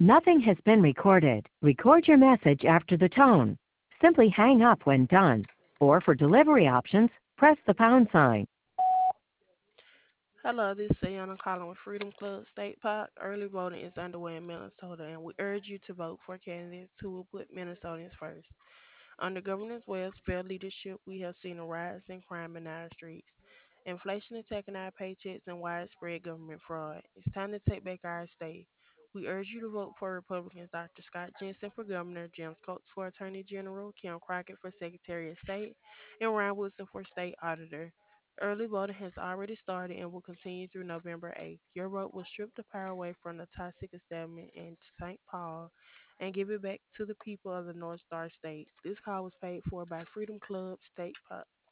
Nothing has been recorded. Record your message after the tone. Simply hang up when done. Or for delivery options, press the pound sign. Hello, this is Sayana calling with Freedom Club State Park. Early voting is underway in Minnesota, and we urge you to vote for candidates who will put Minnesotans first. Under Governor Wales' fair leadership, we have seen a rise in crime in our streets, inflation attacking our paychecks, and widespread government fraud. It's time to take back our state. We urge you to vote for Republicans Dr. Scott Jensen for governor, James Coates for attorney general, Kim Crockett for secretary of state, and Ryan Wilson for state auditor. Early voting has already started and will continue through November 8th. Your vote will strip the power away from the toxic establishment in St. Paul and give it back to the people of the North Star State. This call was paid for by Freedom Club State Pub.